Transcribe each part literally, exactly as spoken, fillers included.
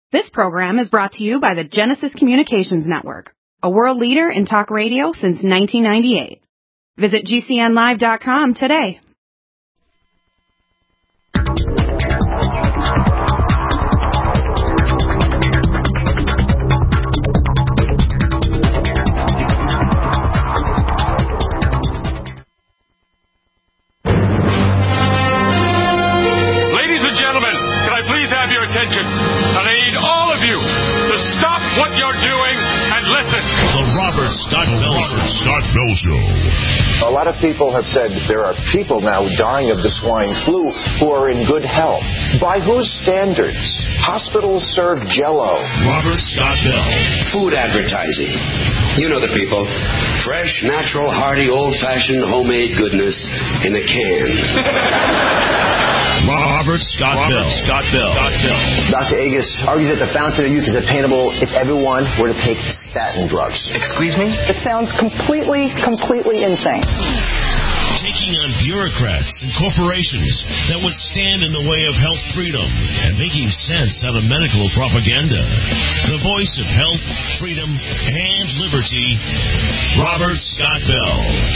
This program is brought to you by the Genesis Communications Network, a world leader in talk radio since nineteen ninety-eight. Visit G C N live dot com today. Ladies and gentlemen, can I please have your attention? And I need all of you to stop what you're doing and listen. The Robert Scott Bell Show. Scott Bell Show. A lot of people have said there are people now dying of the swine flu who are in good health. By whose standards? Hospitals serve Jell-O. Robert Scott Bell. Food advertising. You know the people. Fresh, natural, hearty, old-fashioned, homemade goodness in a can. Robert Scott Robert Bell. Scott Bell. Scott Bell. Doctor Agus argues that the fountain of youth is attainable if everyone were to take statin drugs. Excuse me? It sounds completely, completely insane. Taking on bureaucrats and corporations that would stand in the way of health freedom and making sense out of medical propaganda. The voice of health, freedom, and liberty, Robert Scott Bell.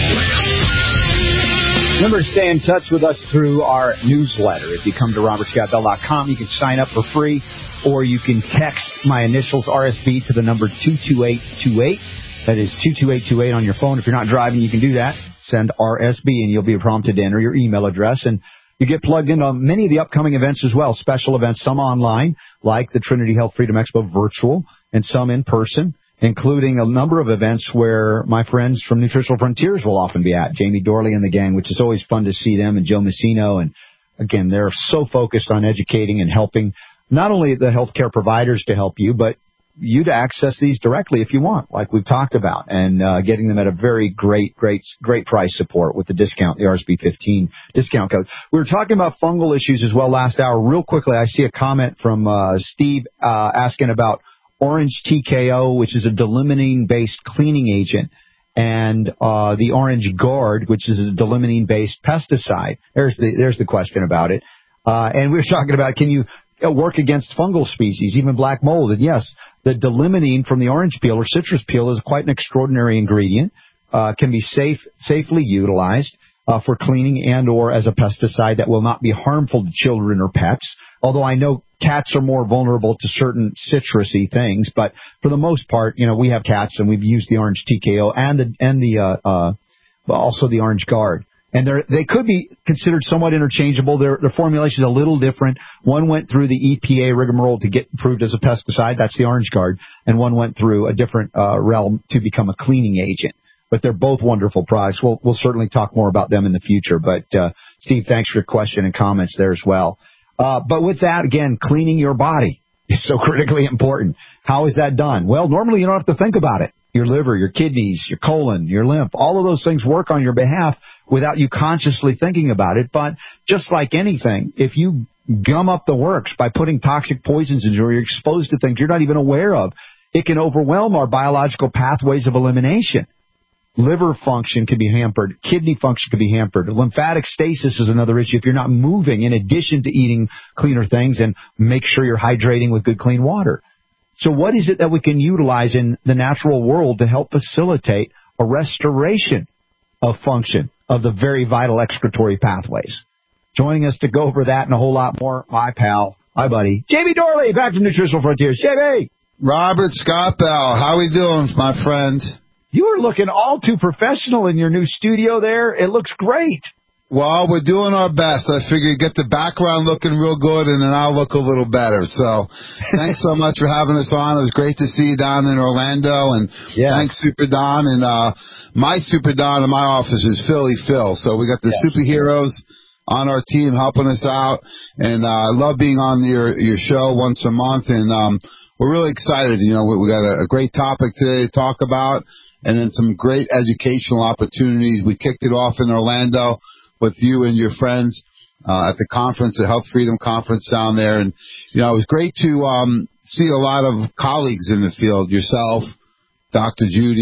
Remember to stay in touch with us through our newsletter. If you come to robert scott bell dot com, you can sign up for free, or you can text my initials R S B to the number two two eight two eight. That is two two eight two eight on your phone. If you're not driving, you can do that. Send R S B, and you'll be prompted to enter your email address. And you get plugged into many of the upcoming events as well, special events, some online, like the Trinity Health Freedom Expo virtual, and some in person, including a number of events where my friends from Nutritional Frontiers will often be at, Jamie Dorley and the gang, which is always fun to see them, and Joe Messino. And, again, they're so focused on educating and helping not only the healthcare providers to help you, but you to access these directly if you want, like we've talked about, and uh, getting them at a very great, great, great price support with the discount, the R S B fifteen discount code. We were talking about fungal issues as well last hour. Real quickly, I see a comment from uh, Steve uh, asking about Orange T K O, which is a delimining-based cleaning agent, and uh, the Orange Guard, which is a delimining-based pesticide. There's the there's the question about it. Uh, and we were talking about, can you work against fungal species, even black mold? And yes, the delimining from the orange peel or citrus peel is quite an extraordinary ingredient. Uh, can be safe, safely utilized uh, for cleaning and or as a pesticide that will not be harmful to children or pets. Although I know cats are more vulnerable to certain citrusy things, but for the most part, you know, we have cats and we've used the Orange T K O and the and the uh, uh, also the Orange Guard. And they're, they could be considered somewhat interchangeable. Their, their formulation is a little different. One went through the E P A rigmarole to get approved as a pesticide. That's the Orange Guard. And one went through a different uh, realm to become a cleaning agent. But they're both wonderful products. We'll, we'll certainly talk more about them in the future. But, uh, Steve, thanks for your question and comments there as well. Uh, but with that, again, cleaning your body is so critically important. How is that done? Well, normally you don't have to think about it. Your liver, your kidneys, your colon, your lymph, all of those things work on your behalf without you consciously thinking about it. But just like anything, if you gum up the works by putting toxic poisons in you, or you're exposed to things you're not even aware of, it can overwhelm our biological pathways of elimination. Liver function can be hampered. Kidney function can be hampered. Lymphatic stasis is another issue if you're not moving, in addition to eating cleaner things, and make sure you're hydrating with good, clean water. So what is it that we can utilize in the natural world to help facilitate a restoration of function of the very vital excretory pathways? Joining us to go over that and a whole lot more, my pal, my buddy, Jamie Dorley, back from Nutritional Frontiers. Jamie! Robert Scott Bell, how we doing, my friend? You are looking all too professional in your new studio there. It looks great. Well, we're doing our best. I figure get the background looking real good, and then I'll look a little better. So thanks so much for having us on. It was great to see you down in Orlando, and yes. Thanks, Super Don. And uh, my Super Don in my office is Philly Phil. So we got the yes. superheroes on our team helping us out, and uh, I love being on your your show once a month, and um, we're really excited. You know, we, we got a, a great topic today to talk about, and then some great educational opportunities. We kicked it off in Orlando with you and your friends uh, at the conference, the Health Freedom Conference down there. And, you know, it was great to um, see a lot of colleagues in the field, yourself, Doctor Judy,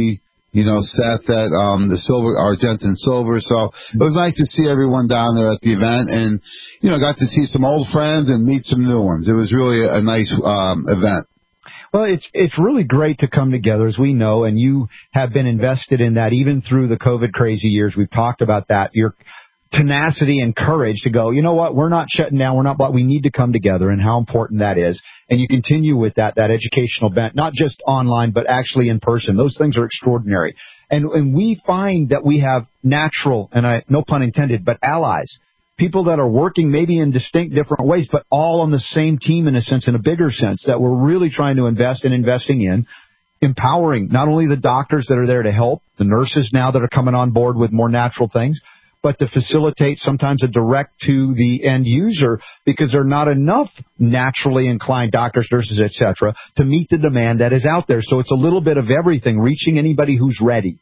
you know, Seth at um, the Silver, Argentine Silver. So it was nice to see everyone down there at the event, and, you know, got to see some old friends and meet some new ones. It was really a, a nice um, event. Well, it's it's really great to come together, as we know, and you have been invested in that even through the COVID crazy years. We've talked about that. Your tenacity and courage to go, you know what, we're not shutting down, we're not, but we need to come together, and how important that is. And you continue with that, that educational bent, not just online, but actually in person. Those things are extraordinary. And, and we find that we have natural, and I, no pun intended, but allies, people that are working maybe in distinct different ways, but all on the same team in a sense, in a bigger sense, that we're really trying to invest in investing in, empowering not only the doctors that are there to help, the nurses now that are coming on board with more natural things, but to facilitate sometimes a direct to the end user, because there are not enough naturally inclined doctors, nurses, et cetera, to meet the demand that is out there. So it's a little bit of everything, reaching anybody who's ready.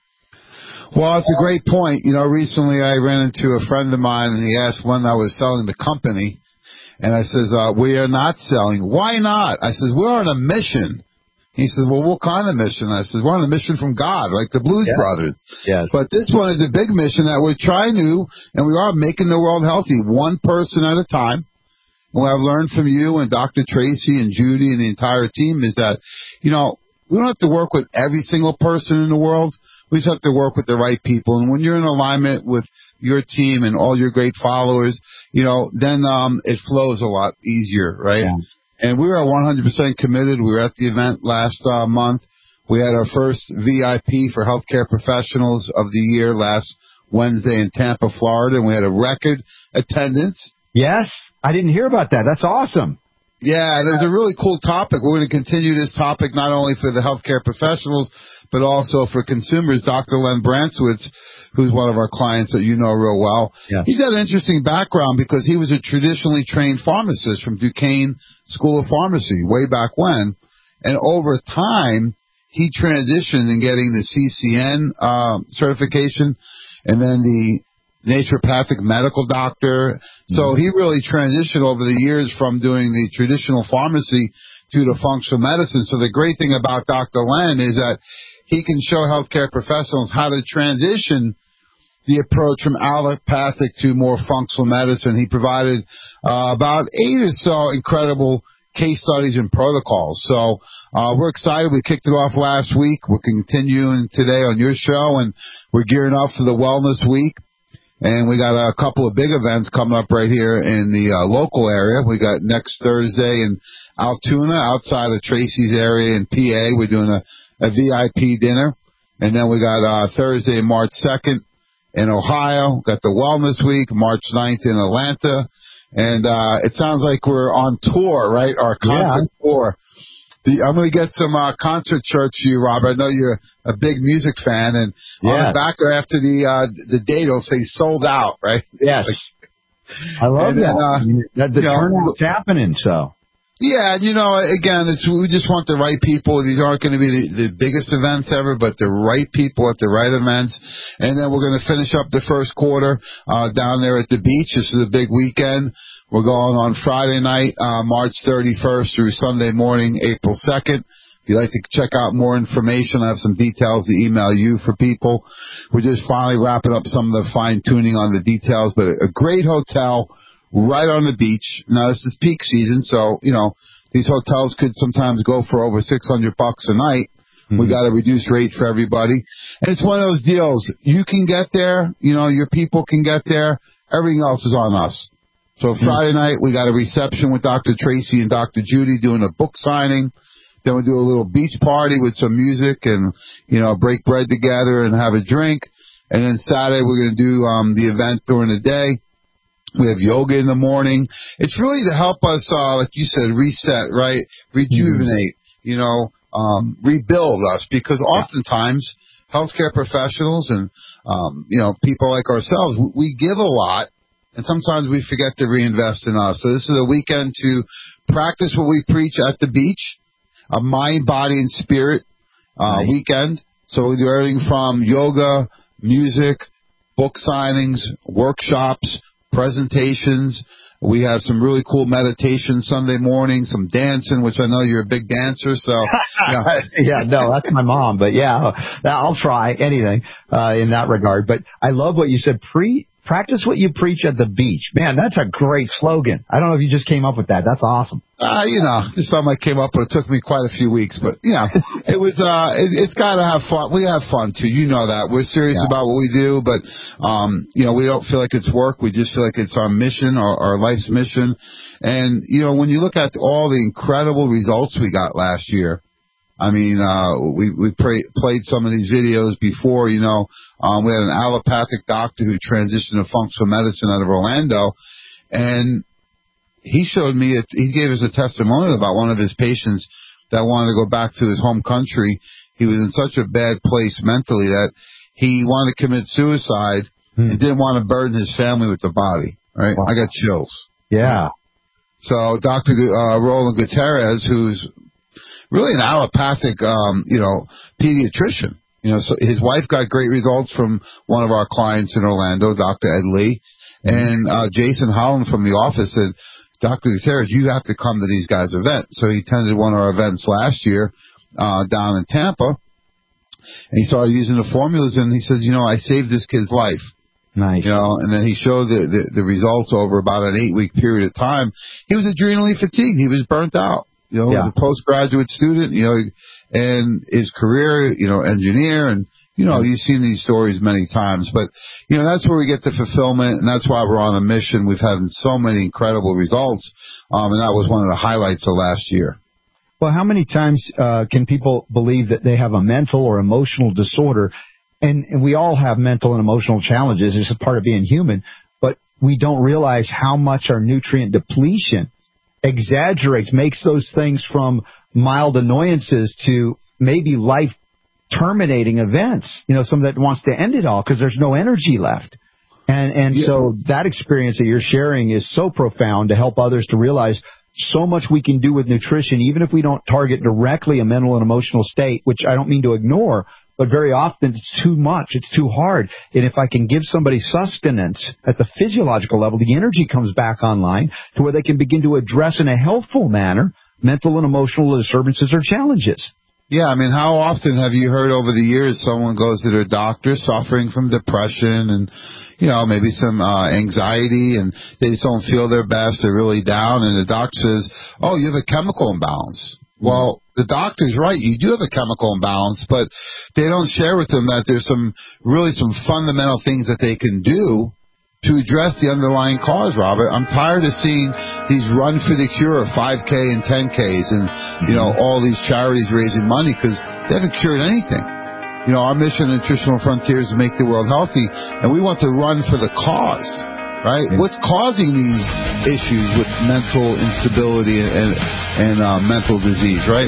Well, it's a great point. You know, recently I ran into a friend of mine, and he asked when I was selling the company, and I says, uh, we are not selling. Why not? I says, we're on a mission. He says, well, what kind of mission? I says, we're on a mission from God, like the Blues yes. Brothers. Yes. But this one is a big mission that we're trying to, and we are making the world healthy, one person at a time. And what I've learned from you and Doctor Tracy and Judy and the entire team is that, you know, we don't have to work with every single person in the world. We just have to work with the right people. And when you're in alignment with your team and all your great followers, you know, then um, it flows a lot easier, right? Yeah. And we are one hundred percent committed. We were at the event last uh, month. We had our first V I P for healthcare professionals of the year last Wednesday in Tampa, Florida, and we had a record attendance. Yes, I didn't hear about that. That's awesome. Yeah, and it was a really cool topic. We're going to continue this topic not only for the healthcare professionals, but also for consumers. Doctor Len Brantzwitz, who's one of our clients that you know real well, yeah. He's got an interesting background because he was a traditionally trained pharmacist from Duquesne School of Pharmacy way back when, and over time he transitioned in getting the C C N uh, certification and then the naturopathic medical doctor. Mm-hmm. So he really transitioned over the years from doing the traditional pharmacy to the functional medicine. So the great thing about Doctor Len is that he can show healthcare professionals how to transition the approach from allopathic to more functional medicine. He provided uh, about eight or so incredible case studies and protocols. So uh, we're excited. We kicked it off last week. We're continuing today on your show, and we're gearing up for the Wellness Week. And we got a couple of big events coming up right here in the uh, local area. We got next Thursday in Altoona, outside of Tracy's area in P A. We're doing a, a V I P dinner. And then we got uh, Thursday, March second in Ohio. Got the Wellness Week, March ninth in Atlanta. And uh, it sounds like we're on tour, right? Our concert yeah. tour. The, I'm going to get some uh, concert shirts for you, Robert. I know you're a big music fan, and yes. on the back or after the uh, the date, it'll say sold out, right? Yes. Like, I love that. Then, uh, that the turnout's happening, so. Yeah, and you know, again, it's, we just want the right people. These aren't going to be the, the biggest events ever, but the right people at the right events. And then we're going to finish up the first quarter uh, down there at the beach. This is a big weekend. We're going on Friday night, uh, March thirty-first through Sunday morning, April second. If you'd like to check out more information, I have some details to email you for people. We're just finally wrapping up some of the fine-tuning on the details, but a great hotel right on the beach. Now, this is peak season, so, you know, these hotels could sometimes go for over six hundred bucks a night. Mm-hmm. We got a reduced rate for everybody. And it's one of those deals. You can get there, you know, your people can get there. Everything else is on us. So Friday night, we got a reception with Doctor Tracy and Doctor Judy doing a book signing. Then we do a little beach party with some music and, you know, break bread together and have a drink. And then Saturday, we're going to do um, the event during the day. We have yoga in the morning. It's really to help us, uh, like you said, reset, right? Rejuvenate, mm-hmm. you know, um, rebuild us. Because oftentimes, healthcare professionals and, um, you know, people like ourselves, we give a lot. And sometimes we forget to reinvest in us. So this is a weekend to practice what we preach at the beach, a mind, body, and spirit uh, nice. weekend. So we do everything from yoga, music, book signings, workshops, presentations, We have some really cool meditation Sunday morning, some dancing, which I know you're a big dancer, so. Yeah, yeah no, that's my mom, but yeah, I'll try anything uh, in that regard. But I love what you said, pre practice what you preach at the beach. Man, that's a great slogan. I don't know if you just came up with that. That's awesome. Uh, you know, this time I came up with it. It took me quite a few weeks, but, you know, it was, uh, it, it's got to have fun. We have fun, too. You know that. We're serious yeah. about what we do, but, um, you know, we don't feel like it's work. We just feel like it's our mission, our, our life's mission. And, you know, when you look at all the incredible results we got last year, I mean, uh, we, we pray, played some of these videos before, you know, um, we had an allopathic doctor who transitioned to functional medicine out of Orlando, and he showed me, a, he gave us a testimonial about one of his patients that wanted to go back to his home country. He was in such a bad place mentally that he wanted to commit suicide hmm. and didn't want to burden his family with the body, right? Wow. I got chills. Yeah. So Doctor Uh, Roland Gutierrez, who's really an allopathic, um, you know, pediatrician. You know, so his wife got great results from one of our clients in Orlando, Doctor Ed Lee. Mm-hmm. And uh, Jason Holland from the office said, Doctor Gutierrez, you have to come to these guys' events. So he attended one of our events last year uh, down in Tampa. And he started using the formulas, and he says, you know, I saved this kid's life. Nice. You know, and then he showed the, the, the results over about an eight-week period of time. He was adrenally fatigued. He was burnt out. You know, yeah. as a postgraduate student, you know, and his career, you know, engineer, and, you know, you've seen these stories many times. But, you know, that's where we get the fulfillment, and that's why we're on a mission. We've had so many incredible results, um, and that was one of the highlights of last year. Well, how many times uh, can people believe that they have a mental or emotional disorder? And, and we all have mental and emotional challenges. It's a part of being human. But we don't realize how much our nutrient depletion exaggerates, makes those things from mild annoyances to maybe life-terminating events. You know, something that wants to end it all because there's no energy left. And and yeah. so that experience that you're sharing is so profound to help others to realize so much we can do with nutrition, even if we don't target directly a mental and emotional state, which I don't mean to ignore, but very often it's too much. It's too hard. And if I can give somebody sustenance at the physiological level, the energy comes back online to where they can begin to address in a healthful manner mental and emotional disturbances or challenges. Yeah, I mean, how often have you heard over the years someone goes to their doctor suffering from depression and, you know, maybe some uh, anxiety, and they just don't feel their best, they're really down, and the doctor says, oh, you have a chemical imbalance. Well, the doctor's right. You do have a chemical imbalance, but they don't share with them that there's some really some fundamental things that they can do to address the underlying cause, Robert. I'm tired of seeing these run for the cure, five K and ten Ks, and, you know, all these charities raising money because they haven't cured anything. You know, our mission at Nutritional Frontiers is to make the world healthy, and we want to run for the cause. Right? What's causing these issues with mental instability and and uh, mental disease, right?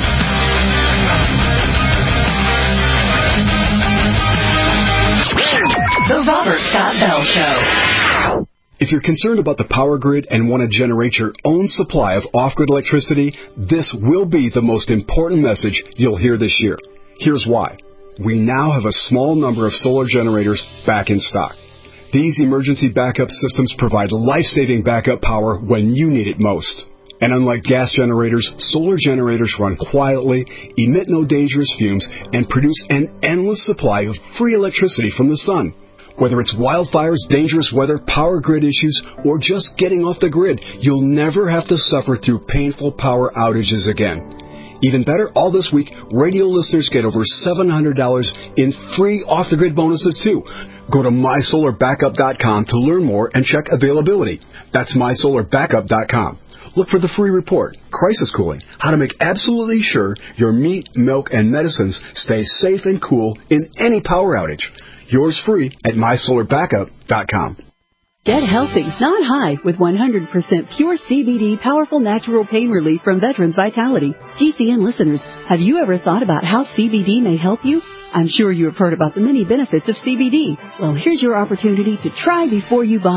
The Robert Scott Bell Show. If you're concerned about the power grid and want to generate your own supply of off-grid electricity, this will be the most important message you'll hear this year. Here's why. We now have a small number of solar generators back in stock. These emergency backup systems provide life-saving backup power when you need it most. And unlike gas generators, solar generators run quietly, emit no dangerous fumes, and produce an endless supply of free electricity from the sun. Whether it's wildfires, dangerous weather, power grid issues, or just getting off the grid, you'll never have to suffer through painful power outages again. Even better, all this week, radio listeners get over seven hundred dollars in free off-the-grid bonuses, too. Go to my solar backup dot com to learn more and check availability. That's my solar backup dot com. Look for the free report, Crisis Cooling, how to make absolutely sure your meat, milk, and medicines stay safe and cool in any power outage. Yours free at my solar backup dot com. Get healthy, not high, with one hundred percent pure C B D powerful natural pain relief from Veterans Vitality. G C N listeners, have you ever thought about how C B D may help you? I'm sure you have heard about the many benefits of C B D. Well, here's your opportunity to try before you buy.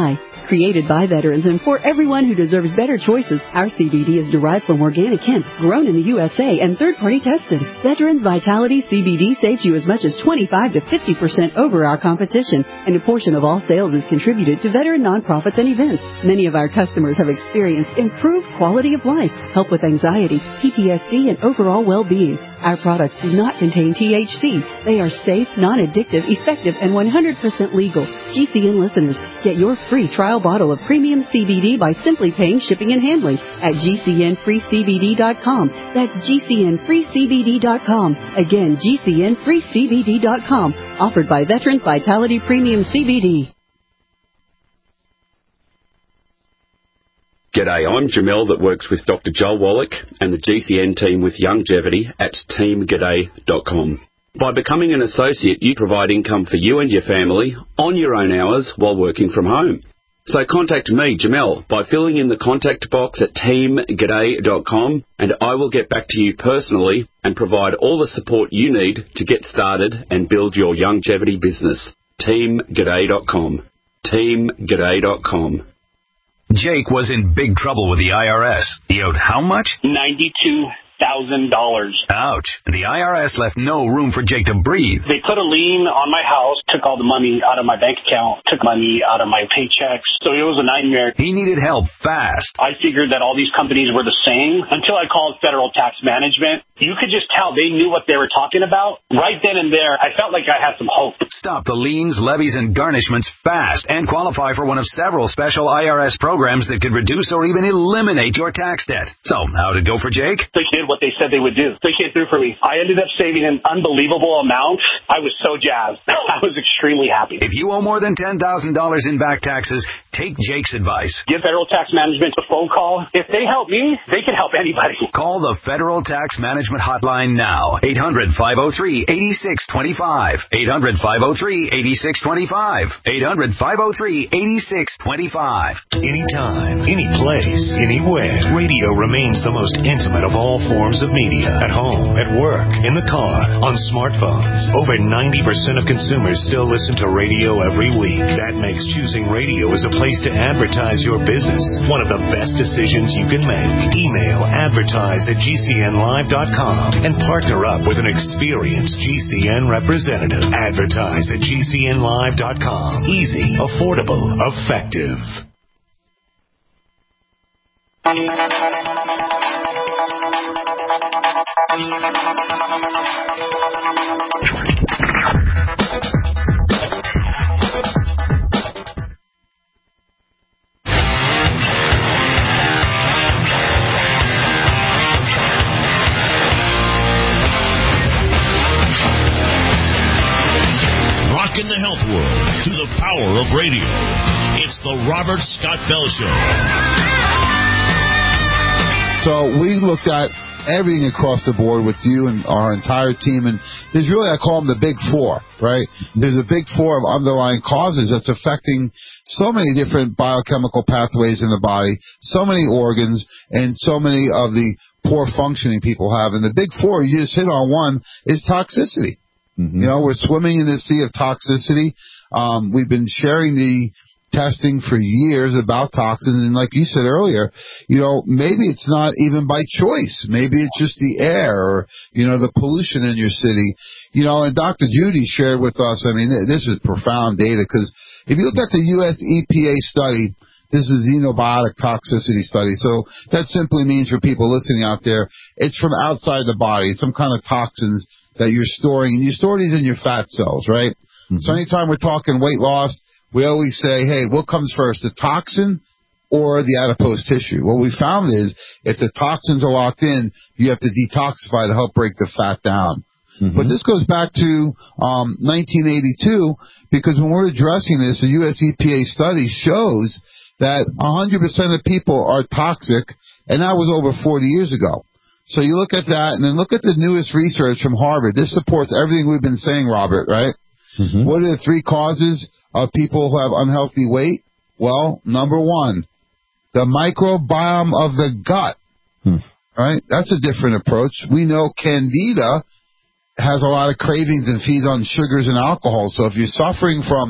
Created by veterans and for everyone who deserves better choices, our C B D is derived from organic hemp, grown in the U S A and third-party tested. Veterans Vitality C B D saves you as much as twenty-five to fifty percent over our competition, and a portion of all sales is contributed to veteran nonprofits and events. Many of our customers have experienced improved quality of life, help with anxiety, P T S D, and overall well-being. Our products do not contain T H C. They are safe, non-addictive, effective, and one hundred percent legal. G C N listeners, get your free trial bottle of premium C B D by simply paying shipping and handling at G C N free C B D dot com. That's G C N free C B D dot com. Again, G C N free C B D dot com. Offered by Veterans Vitality Premium C B D. G'day, I'm Jamel that works with Doctor Joel Wallach and the G C N team with Longevity at team g'day dot com. By becoming an associate, you provide income for you and your family on your own hours while working from home. So contact me, Jamel, by filling in the contact box at team g'day dot com, and I will get back to you personally and provide all the support you need to get started and build your longevity business. team g'day dot com. team g'day dot com. Jake was in big trouble with the I R S. He owed how much? ninety-two thousand dollars. Ouch. And the I R S left no room for Jake to breathe. They put a lien on my house, took all the money out of my bank account, took money out of my paychecks. So it was a nightmare. He needed help fast. I figured that all these companies were the same until I called Federal Tax Management. You could just tell they knew what they were talking about. Right then and there, I felt like I had some hope. Stop the liens, levies, and garnishments fast and qualify for one of several special I R S programs that could reduce or even eliminate your tax debt. So, how'd it go for Jake? They did what they said they would do. They came through for me. I ended up saving an unbelievable amount. I was so jazzed. I was extremely happy. If you owe more than ten thousand dollars in back taxes, take Jake's advice. Give Federal Tax Management a phone call. If they help me, they can help anybody. Call the Federal Tax Management Hotline now. eight hundred, five oh three, eight six two five. eight hundred, five oh three, eight six two five. eight hundred, five oh three, eight six two five. Anytime, any place, anywhere, radio remains the most intimate of all forms of media. At home, at work, in the car, on smartphones. Over ninety percent of consumers still listen to radio every week. That makes choosing radio as a place to advertise your business one of the best decisions you can make. Email advertise at G C N live dot com and partner up with an experienced G C N representative. Advertise at G C N live dot com. Easy, affordable, effective. Rocking the health world through the power of radio. It's the Robert Scott Bell Show. So we looked at everything across the board with you and our entire team, and there's really, I call them the big four, right? There's a big four of underlying causes that's affecting so many different biochemical pathways in the body, so many organs, and so many of the poor functioning people have. And the big four, you just hit on one, is toxicity. Mm-hmm. You know, we're swimming in the sea of toxicity. Um, we've been sharing the testing for years about toxins, and like you said earlier, you know, maybe it's not even by choice. Maybe it's just the air or, you know, the pollution in your city. You know, and Doctor Judy shared with us, I mean, this is profound data, because if you look at the U S E P A study, this is xenobiotic toxicity study. So that simply means for people listening out there, it's from outside the body, some kind of toxins that you're storing, and you store these in your fat cells, right? Mm-hmm. So anytime we're talking weight loss, we always say, hey, what comes first, the toxin or the adipose tissue? What we found is if the toxins are locked in, you have to detoxify to help break the fat down. Mm-hmm. But this goes back to um, nineteen eighty-two, because when we're addressing this, the U S E P A study shows that one hundred percent of people are toxic, and that was over forty years ago. So you look at that, and then look at the newest research from Harvard. This supports everything we've been saying, Robert, right? Mm-hmm. What are the three causes of people who have unhealthy weight? Well, number one, the microbiome of the gut, hmm. right? That's a different approach. We know Candida has a lot of cravings and feeds on sugars and alcohol. So if you're suffering from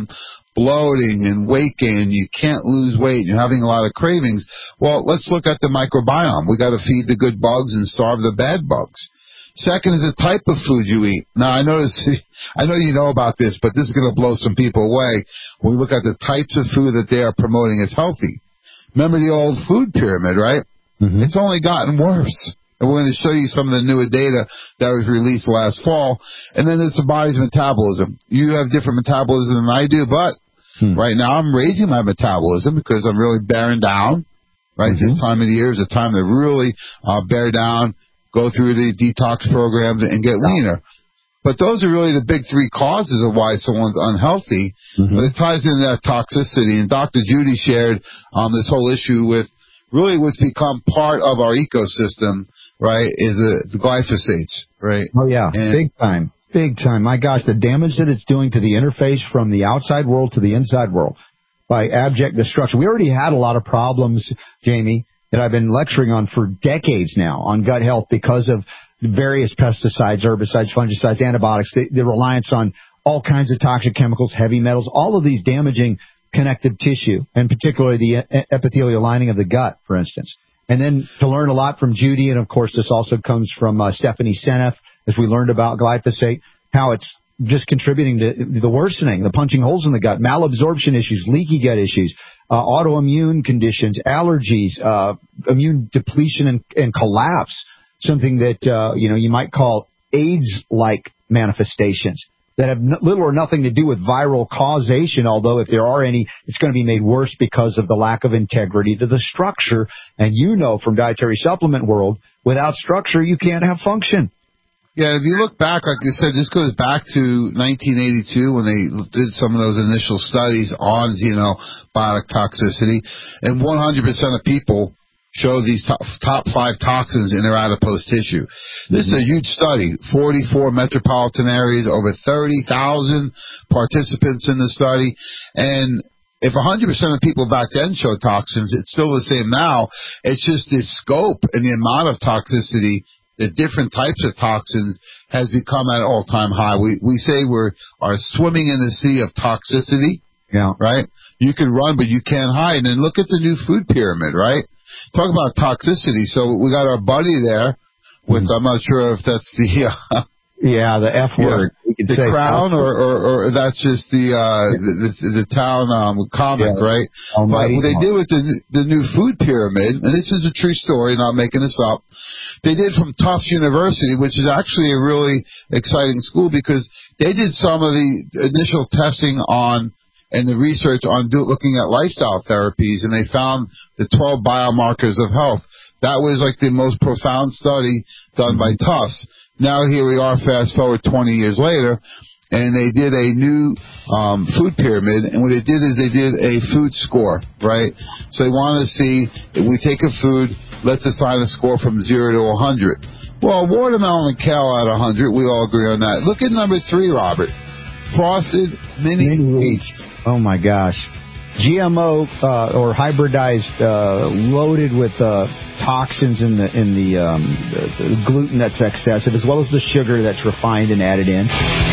bloating and weight gain, you can't lose weight, and you're having a lot of cravings, well, let's look at the microbiome. We got to feed the good bugs and starve the bad bugs. Second is the type of food you eat. Now, I notice, I know you know about this, but this is going to blow some people away when we look at the types of food that they are promoting as healthy. Remember the old food pyramid, right? Mm-hmm. It's only gotten worse. And we're going to show you some of the newer data that was released last fall. And then it's the body's metabolism. You have different metabolism than I do, but hmm. right now I'm raising my metabolism because I'm really bearing down. Right, mm-hmm. This time of the year is a time to really uh, bear down, go through the detox programs, and get leaner. But those are really the big three causes of why someone's unhealthy. Mm-hmm. But it ties into that toxicity. And Doctor Judy shared um, this whole issue with really what's become part of our ecosystem, right, is the, the glyphosates, right? Oh, yeah, and big time, big time. My gosh, the damage that it's doing to the interface from the outside world to the inside world by abject destruction. We already had a lot of problems, Jamie, that I've been lecturing on for decades now on gut health because of various pesticides, herbicides, fungicides, antibiotics, the, the reliance on all kinds of toxic chemicals, heavy metals, all of these damaging connective tissue, and particularly the epithelial lining of the gut, for instance. And then to learn a lot from Judy, and of course this also comes from uh, Stephanie Seneff, as we learned about glyphosate, how it's just contributing to the worsening, the punching holes in the gut, malabsorption issues, leaky gut issues, uh, autoimmune conditions, allergies, uh, immune depletion and, and collapse, something that, uh, you know, you might call AIDS-like manifestations that have little or nothing to do with viral causation, although if there are any, it's going to be made worse because of the lack of integrity to the structure. And you know from dietary supplement world, without structure, you can't have function. Yeah, if you look back, like you said, this goes back to nineteen eighty-two when they did some of those initial studies on xenobiotic toxicity, and one hundred percent of people show these top, top five toxins in their adipose tissue. This mm-hmm. is a huge study, forty-four metropolitan areas, over thirty thousand participants in the study, and if one hundred percent of people back then showed toxins, it's still the same now. It's just the scope and the amount of toxicity, the different types of toxins, has become at all-time high. We we say we're are swimming in the sea of toxicity, yeah. right? You can run, but you can't hide. And look at the new food pyramid, right? Talk about toxicity. So we got our buddy there with, mm-hmm. I'm not sure if that's the... Uh, yeah, the F word. Yeah, the say crown, or, or, or that's just the uh, the, the, the town um, comic, yeah. right? Almighty. But what they did with the, the new food pyramid, and this is a true story, not making this up, they did from Tufts University, which is actually a really exciting school because they did some of the initial testing on and the research on do, looking at lifestyle therapies, and they found the twelve biomarkers of health. That was like the most profound study done by Tufts. Now here we are, fast forward twenty years later, and they did a new um, food pyramid, and what they did is they did a food score, right? So they wanted to see, if we take a food, let's assign a score from zero to one hundred. Well, watermelon and kale at one hundred, we all agree on that. Look at number three, Robert. Frosted mini, mini wheats. Oh, my gosh. G M O uh, or hybridized, uh, loaded with uh, toxins in the in the, um, the, the gluten that's excessive, as well as the sugar that's refined and added in.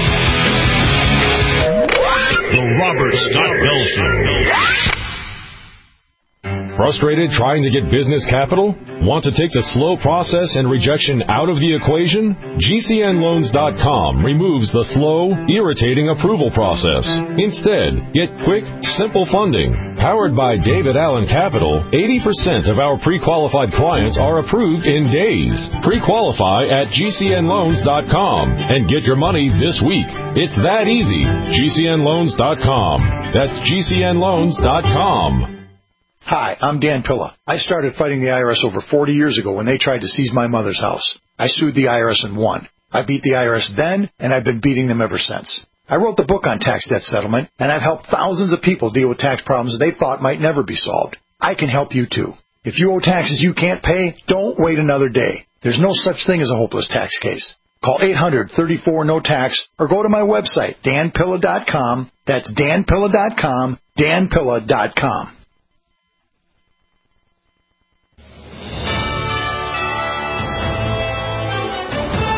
The Robert Scott Bell Show. Frustrated trying to get business capital? Want to take the slow process and rejection out of the equation? G C N loans dot com removes the slow, irritating approval process. Instead, get quick, simple funding. Powered by David Allen Capital, eighty percent of our pre-qualified clients are approved in days. Pre-qualify at G C N loans dot com and get your money this week. It's that easy. G C N loans dot com. That's G C N loans dot com. Hi, I'm Dan Pilla. I started fighting the I R S over forty years ago when they tried to seize my mother's house. I sued the I R S and won. I beat the I R S then, and I've been beating them ever since. I wrote the book on tax debt settlement, and I've helped thousands of people deal with tax problems they thought might never be solved. I can help you too. If you owe taxes you can't pay, don't wait another day. There's no such thing as a hopeless tax case. Call eight hundred, thirty-four, no tax or go to my website, dan pilla dot com. That's dan pilla dot com, dan pilla dot com.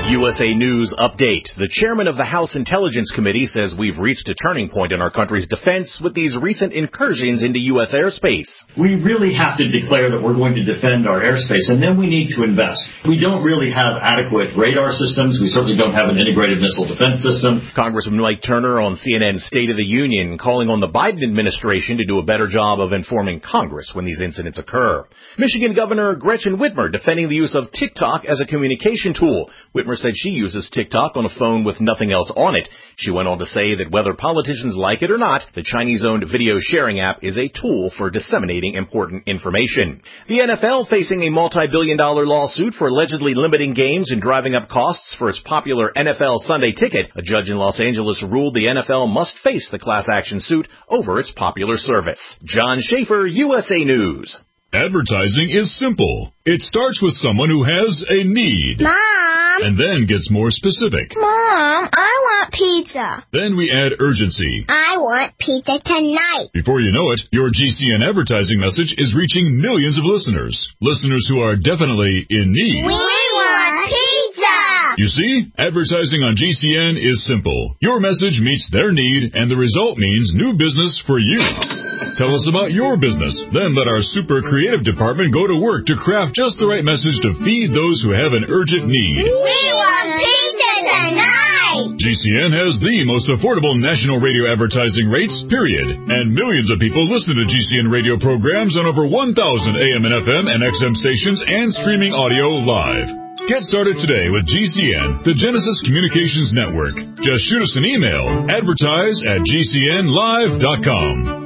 U S A News update. The chairman of the House Intelligence Committee says we've reached a turning point in our country's defense with these recent incursions into U S airspace. We really have to declare that we're going to defend our airspace, and then we need to invest. We don't really have adequate radar systems. We certainly don't have an integrated missile defense system. Congressman Mike Turner on C N N's State of the Union calling on the Biden administration to do a better job of informing Congress when these incidents occur. Michigan Governor Gretchen Whitmer defending the use of TikTok as a communication tool. Whitmer said she uses TikTok on a phone with nothing else on it. She went on to say that whether politicians like it or not, the Chinese-owned video sharing app is a tool for disseminating important information. The N F L facing a multi-billion dollar lawsuit for allegedly limiting games and driving up costs for its popular N F L Sunday Ticket. A judge in Los Angeles ruled the N F L must face the class action suit over its popular service. John Schaefer, U S A News. Advertising is simple. It starts with someone who has a need. Mom! And then gets more specific. Mom, I want pizza. Then we add urgency. I want pizza tonight. Before you know it, your G C N advertising message is reaching millions of listeners. Listeners who are definitely in need. We want pizza! You see, advertising on G C N is simple. Your message meets their need, and the result means new business for you. Tell us about your business. Then let our super creative department go to work to craft just the right message to feed those who have an urgent need. We want pizza tonight! G C N has the most affordable national radio advertising rates, period. And millions of people listen to G C N radio programs on over one thousand A M and F M and X M stations and streaming audio live. Get started today with G C N, the Genesis Communications Network. Just shoot us an email, advertise at G C N live dot com.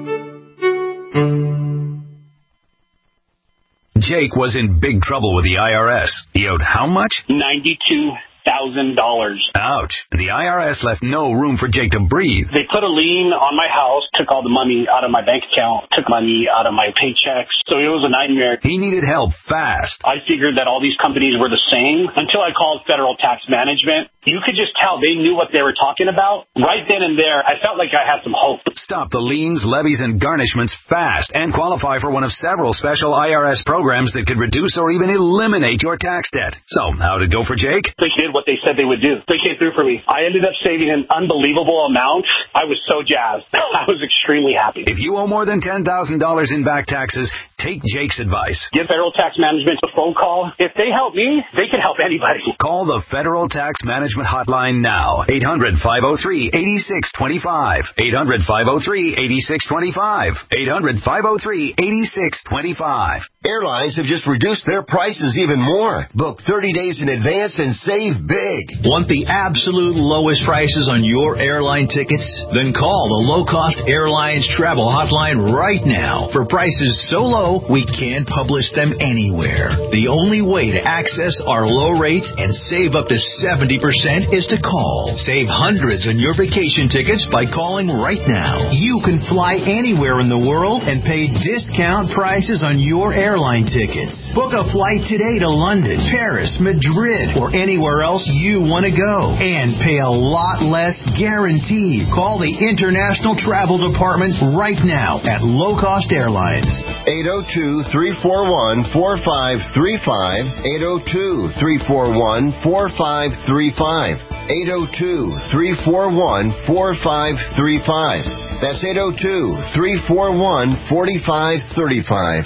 Jake was in big trouble with the I R S. He owed how much? ninety-two thousand dollars. Ouch. The I R S left no room for Jake to breathe. They put a lien on my house, took all the money out of my bank account, took money out of my paychecks. So it was a nightmare. He needed help fast. I figured that all these companies were the same until I called Federal Tax Management. You could just tell they knew what they were talking about. Right then and there, I felt like I had some hope. Stop the liens, levies, and garnishments fast and qualify for one of several special I R S programs that could reduce or even eliminate your tax debt. So, how'd it go for Jake? They did what they said they would do. They came through for me. I ended up saving an unbelievable amount. I was so jazzed. I was extremely happy. If you owe more than ten thousand dollars in back taxes, take Jake's advice. Give Federal Tax Management a phone call. If they help me, they can help anybody. Call the Federal Tax Management Hotline now. eight hundred, five oh three, eight six two five. eight hundred, five oh three, eight six two five. eight hundred, five oh three, eight six two five. Airlines have just reduced their prices even more. Book thirty days in advance and save big. Want the absolute lowest prices on your airline tickets? Then call the Low Cost Airlines Travel Hotline right now. For prices so low, we can't publish them anywhere. The only way to access our low rates and save up to seventy percent is to call. Save hundreds on your vacation tickets by calling right now. You can fly anywhere in the world and pay discount prices on your airline tickets. Book a flight today to London, Paris, Madrid, or anywhere else you want to go and pay a lot less guaranteed. Call the International Travel Department right now at Low Cost Airlines. eight oh two, three four one, four five three five. eight oh two, three four one, four five three five. eight oh two, three four one, four five three five. That's eight oh two, three four one, four five three five.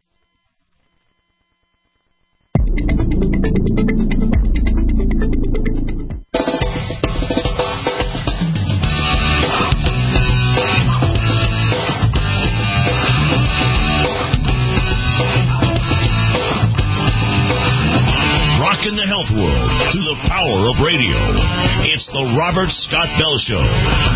In the health world through the power of radio. It's the Robert Scott Bell Show.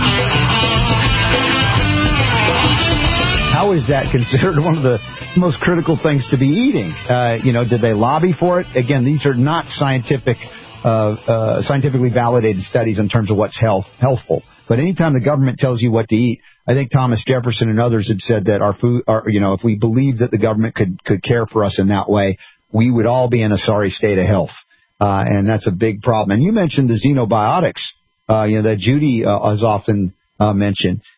How is that considered one of the most critical things to be eating? Uh, you know, did they lobby for it? Again, these are not scientific, uh, uh, scientifically validated studies in terms of what's health healthful. But anytime the government tells you what to eat, I think Thomas Jefferson and others had said that our food, our, you know, if we believed that the government could could care for us in that way, we would all be in a sorry state of health. Uh, and that's a big problem. And you mentioned the xenobiotics, uh, you know, that Judy uh, has often uh, mentioned.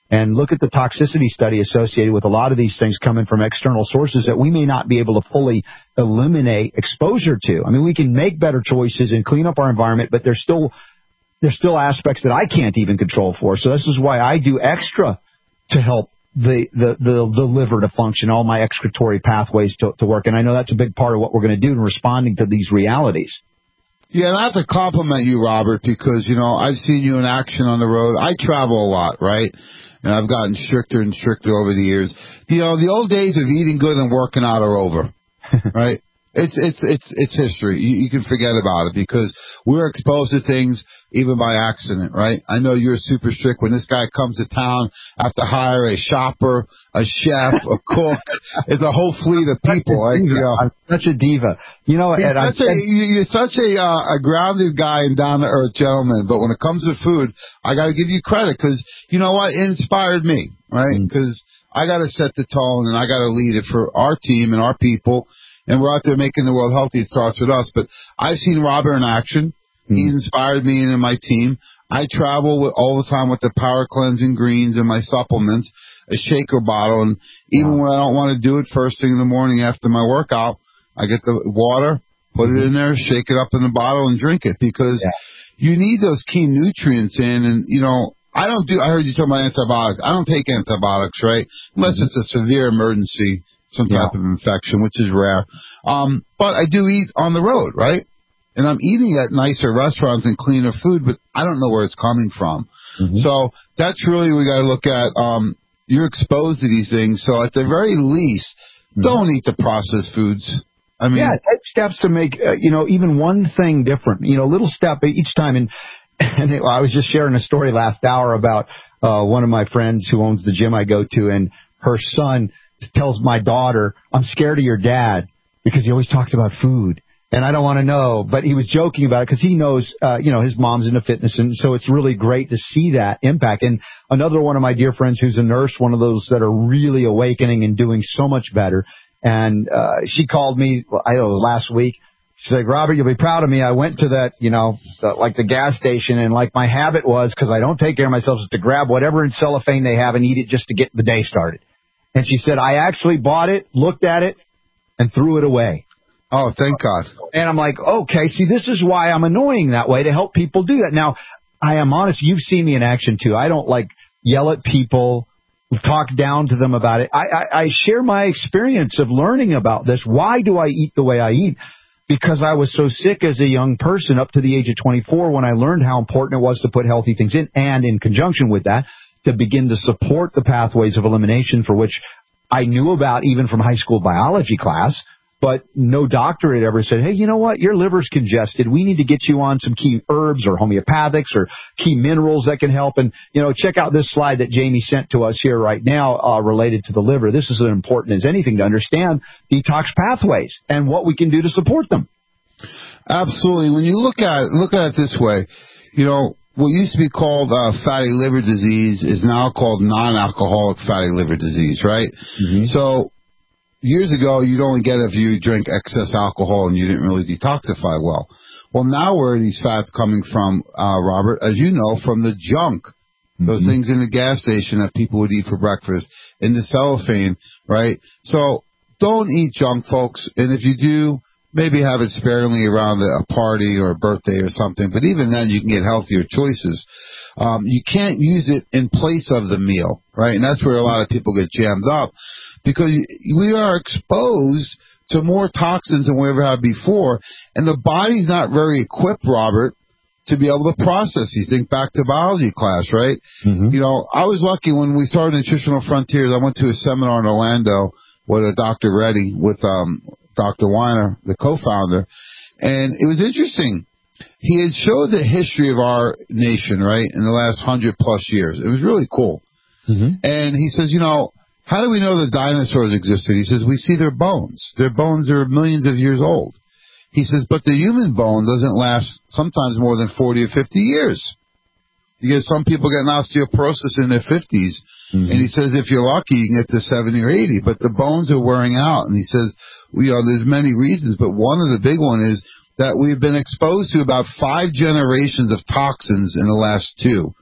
and look at the toxicity study associated with a lot of these things coming from external sources that we may not be able to fully eliminate exposure to. I mean, we can make better choices and clean up our environment, but there's still there's still aspects that I can't even control for. So this is why I do extra to help the the the, the liver to function, all my excretory pathways to, to work. And I know that's a big part of what we're going to do in responding to these realities. Yeah, and I have to compliment you, Robert, because, you know, I've seen you in action on the road. I travel a lot, right? And I've gotten stricter and stricter over the years. You know, the old days of eating good and working out are over, right? It's it's it's it's history. You, you can forget about it because we're exposed to things even by accident, right? I know you're super strict. When this guy comes to town, I have to hire a shopper, a chef, a cook. It's a whole fleet of people. Right? You know. I'm such a diva. You know, You're and such, I, a, you're such a, uh, a grounded guy and down-to-earth gentleman. But when it comes to food, I got to give you credit because, you know what, it inspired me, right? Because mm. I got to set the tone and I got to lead it for our team and our people. And we're out there making the world healthy. It starts with us. But I've seen Robert in action. Mm. He inspired me and my team. I travel with, all the time with the Power Cleansing Greens and my supplements, a shaker bottle. And even wow. when I don't want to do it first thing in the morning after my workout, I get the water, put mm-hmm. it in there, shake it up in the bottle, and drink it because yeah. you need those key nutrients in. And, you know, I don't do, I heard you talk about antibiotics. I don't take antibiotics, right? Unless mm-hmm. it's a severe emergency, some type yeah. of infection, which is rare. Um, but I do eat on the road, right? And I'm eating at nicer restaurants and cleaner food, but I don't know where it's coming from. Mm-hmm. So that's really we got to look at. Um, you're exposed to these things, so at the very least, mm-hmm. don't eat the processed foods. I mean, yeah, take steps to make uh, you know even one thing different. You know, a little step each time. And and it, I was just sharing a story last hour about uh, one of my friends who owns the gym I go to, and her son tells my daughter, "I'm scared of your dad because he always talks about food." And I don't want to know, but he was joking about it because he knows, uh, you know, his mom's into fitness. And so it's really great to see that impact. And another one of my dear friends who's a nurse, one of those that are really awakening and doing so much better. And, uh, she called me, I don't know, last week. She's like, Robert, you'll be proud of me. I went to that, you know, the, like the gas station, and like my habit was, because I don't take care of myself, is to grab whatever in cellophane they have and eat it just to get the day started. And she said, I actually bought it, looked at it, and threw it away. Oh, thank God. And I'm like, okay, see, this is why I'm annoying that way, to help people do that. Now, I am honest, you've seen me in action, too. I don't, like, yell at people, talk down to them about it. I, I, I share my experience of learning about this. Why do I eat the way I eat? Because I was so sick as a young person up to the age of twenty-four when I learned how important it was to put healthy things in, and in conjunction with that, to begin to support the pathways of elimination, for which I knew about even from high school biology class. But no doctor had ever said, hey, you know what? Your liver's congested. We need to get you on some key herbs or homeopathics or key minerals that can help. And, you know, check out this slide that Jamie sent to us here right now uh, related to the liver. This is as important as anything to understand detox pathways and what we can do to support them. Absolutely. When you look at it, look at it this way, you know, what used to be called uh, fatty liver disease is now called non-alcoholic fatty liver disease, right? Mm-hmm. So years ago, you'd only get it if you drink excess alcohol and you didn't really detoxify well. Well, now where are these fats coming from, uh, Robert? As you know, from the junk. Mm-hmm. Those things in the gas station that people would eat for breakfast, in the cellophane, right? So don't eat junk, folks. And if you do, maybe have it sparingly around a party or a birthday or something. But even then, you can get healthier choices. Um, you can't use it in place of the meal, right? And that's where a lot of people get jammed up. Because we are exposed to more toxins than we ever had before, and the body's not very equipped, Robert, to be able to process these. Think back to biology class, right? Mm-hmm. You know, I was lucky when we started Nutritional Frontiers. I went to a seminar in Orlando with a Doctor Reddy, with um, Doctor Weiner, the co-founder, and it was interesting. He had showed the history of our nation, right, in the last hundred plus years. It was really cool. Mm-hmm. And he says, you know, how do we know the dinosaurs existed? He says, we see their bones. Their bones are millions of years old. He says, but the human bone doesn't last sometimes more than forty or fifty years. Because some people get osteoporosis in their fifties. Mm-hmm. And he says, if you're lucky, you can get to seventy or eighty. But the bones are wearing out. And he says, you know, there's many reasons. But one of the big one is that we've been exposed to about five generations of toxins in the last two.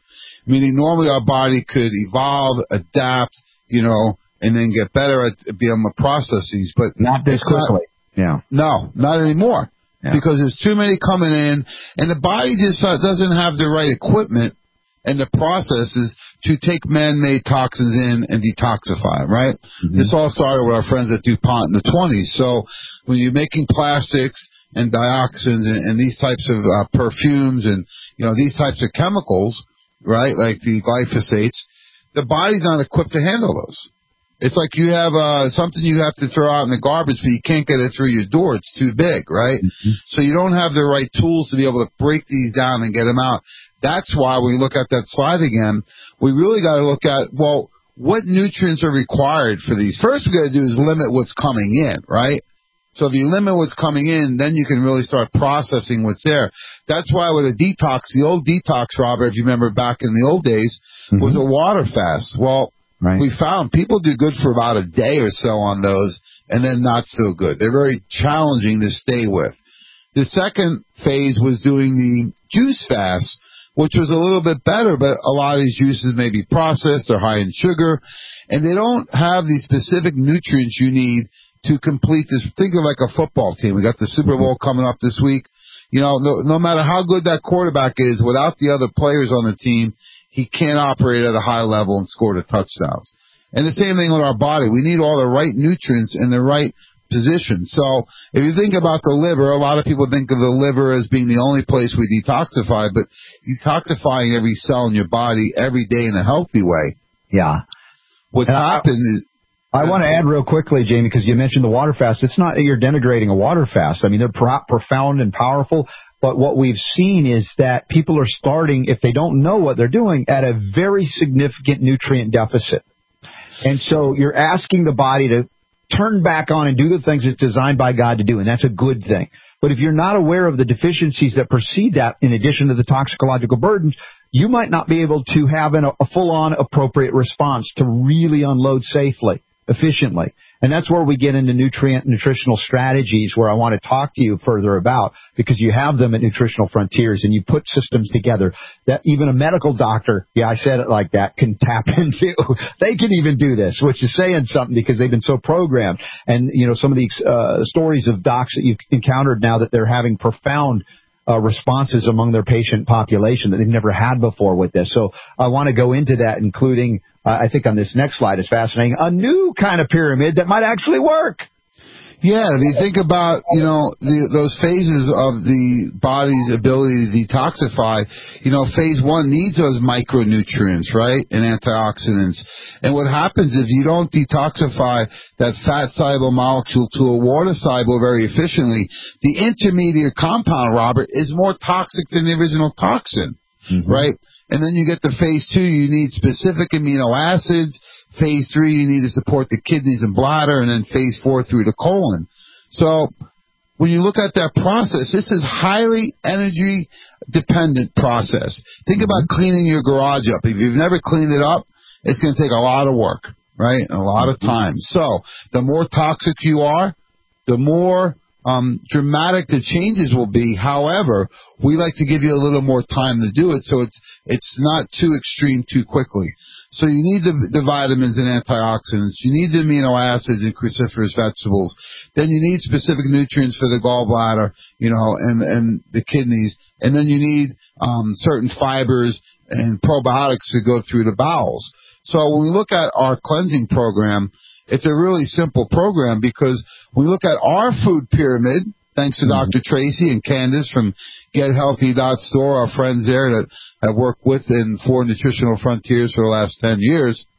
Meaning normally our body could evolve, adapt, you know, and then get better at being able to process these. But not this quickly. Yeah. No, not anymore. Yeah. Because there's too many coming in, and the body just uh, doesn't have the right equipment and the processes to take man-made toxins in and detoxify, right? Mm-hmm. This all started with our friends at DuPont in the twenties. So when you're making plastics and dioxins and, and these types of uh, perfumes and, you know, these types of chemicals, right, like the glyphosates, the body's not equipped to handle those. It's like you have uh, something you have to throw out in the garbage, but you can't get it through your door. It's too big, right? Mm-hmm. So you don't have the right tools to be able to break these down and get them out. That's why when we look at that slide again, we really got to look at, well, what nutrients are required for these? First, we got to do is limit what's coming in, right? So if you limit what's coming in, then you can really start processing what's there. That's why with a detox, the old detox, Robert, if you remember back in the old days, mm-hmm. was a water fast. Well, right. We found people do good for about a day or so on those, and then not so good. They're very challenging to stay with. The second phase was doing the juice fast, which was a little bit better, but a lot of these juices may be processed, they're high in sugar, and they don't have the specific nutrients you need to complete this. Think of like a football team. We got the Super Bowl coming up this week. You know, no, no matter how good that quarterback is, without the other players on the team, he can't operate at a high level and score the touchdowns. And the same thing with our body. We need all the right nutrients in the right position. So if you think about the liver, a lot of people think of the liver as being the only place we detoxify, but detoxifying every cell in your body every day in a healthy way. Yeah. What's happened is... I want to add real quickly, Jamie, because you mentioned the water fast. It's not that you're denigrating a water fast. I mean, they're pro- profound and powerful. But what we've seen is that people are starting, if they don't know what they're doing, at a very significant nutrient deficit. And so you're asking the body to turn back on and do the things it's designed by God to do, and that's a good thing. But if you're not aware of the deficiencies that precede that, in addition to the toxicological burdens, you might not be able to have an, a full-on appropriate response to really unload safely, efficiently. And that's where we get into nutrient nutritional strategies, where I want to talk to you further about, because you have them at Nutritional Frontiers, and you put systems together that even a medical doctor, yeah, I said it like that, can tap into. They can even do this, which is saying something, because they've been so programmed. And, you know, some of these uh, stories of docs that you've encountered now, that they're having profound Uh, responses among their patient population that they've never had before with this. So I want to go into that, including, uh, I think on this next slide is fascinating, a new kind of pyramid that might actually work. Yeah, if you think about, you know, the, those phases of the body's ability to detoxify, you know, phase one needs those micronutrients, right, and antioxidants. And what happens if you don't detoxify that fat-soluble molecule to a water-soluble very efficiently, the intermediate compound, Robert, is more toxic than the original toxin, mm-hmm. right? And then you get to phase two, you need specific amino acids. Phase three, you need to support the kidneys and bladder, and then phase four through the colon. So when you look at that process, this is highly energy-dependent process. Think about cleaning your garage up. If you've never cleaned it up, it's going to take a lot of work, right, and a lot of time. So the more toxic you are, the more um, dramatic the changes will be. However, we like to give you a little more time to do it, so it's it's not too extreme too quickly. So you need the, the vitamins and antioxidants. You need the amino acids and cruciferous vegetables. Then you need specific nutrients for the gallbladder, you know, and, and the kidneys. And then you need um, certain fibers and probiotics to go through the bowels. So when we look at our cleansing program, it's a really simple program, because we look at our food pyramid, thanks to mm-hmm. Doctor Tracy and Candace from Get Healthy dot store, our friends there that have worked with and for Nutritional Frontiers for the last ten years.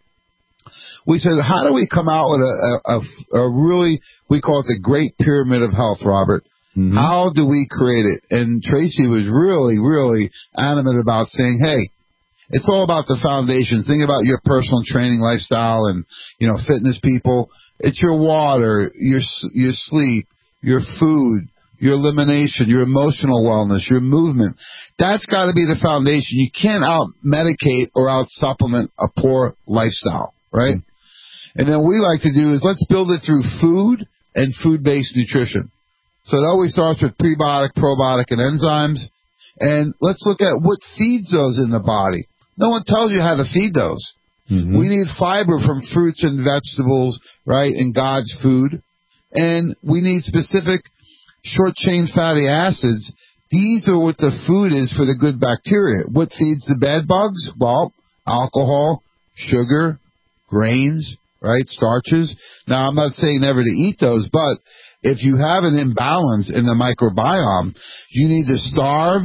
We said, how do we come out with a, a, a really, we call it the Great Pyramid of Health, Robert. Mm-hmm. How do we create it? And Tracy was really, really adamant about saying, hey, it's all about the foundations. Think about your personal training lifestyle and, you know, fitness people. It's your water, your your sleep, your food, your elimination, your emotional wellness, your movement. That's got to be the foundation. You can't out-medicate or out-supplement a poor lifestyle, right? Mm-hmm. And then what we like to do is let's build it through food and food-based nutrition. So it always starts with prebiotic, probiotic, and enzymes. And let's look at what feeds those in the body. No one tells you how to feed those. Mm-hmm. We need fiber from fruits and vegetables, right, in God's food. And we need specific short-chain fatty acids. These are what the food is for the good bacteria. What feeds the bad bugs? Well, alcohol, sugar, grains, right, starches. Now, I'm not saying never to eat those, but if you have an imbalance in the microbiome, you need to starve,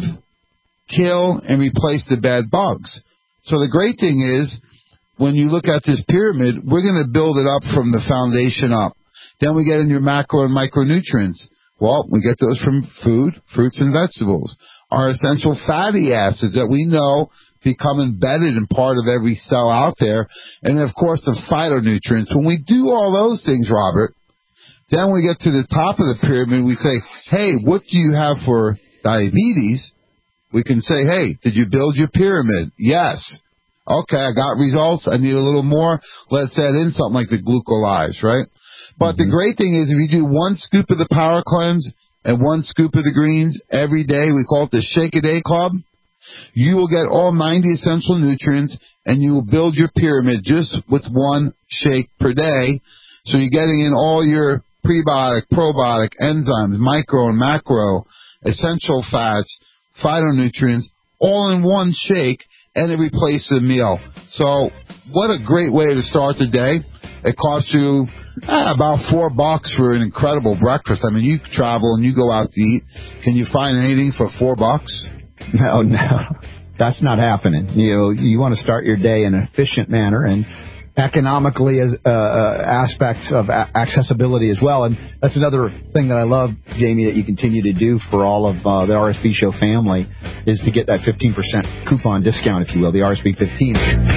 kill, and replace the bad bugs. So the great thing is, when you look at this pyramid, we're going to build it up from the foundation up. Then we get in your macro and micronutrients. Well, we get those from food, fruits, and vegetables. Our essential fatty acids that we know become embedded in part of every cell out there. And, of course, the phytonutrients. When we do all those things, Robert, then we get to the top of the pyramid, we say, hey, what do you have for diabetes? We can say, hey, did you build your pyramid? Yes. Okay, I got results. I need a little more. Let's add in something like the glucolyze, right? But mm-hmm. the great thing is if you do one scoop of the Power Cleanse and one scoop of the greens every day, we call it the Shake a Day Club, you will get all ninety essential nutrients and you will build your pyramid just with one shake per day. So you're getting in all your prebiotic, probiotic, enzymes, micro and macro, essential fats, phytonutrients, all in one shake, and it replaces a meal. So what a great way to start the day. It costs you eh, about four bucks for an incredible breakfast. I mean, you travel and you go out to eat. Can you find anything for four bucks? No, no. That's not happening. You know, you want to start your day in an efficient manner and economically as uh, uh, aspects of a- accessibility as well. And that's another thing that I love, Jamie, that you continue to do for all of uh, the R S B Show family is to get that fifteen percent coupon discount, if you will, the R S B fifteen.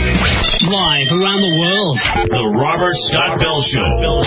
Live around the world, the Robert Scott Bell Show.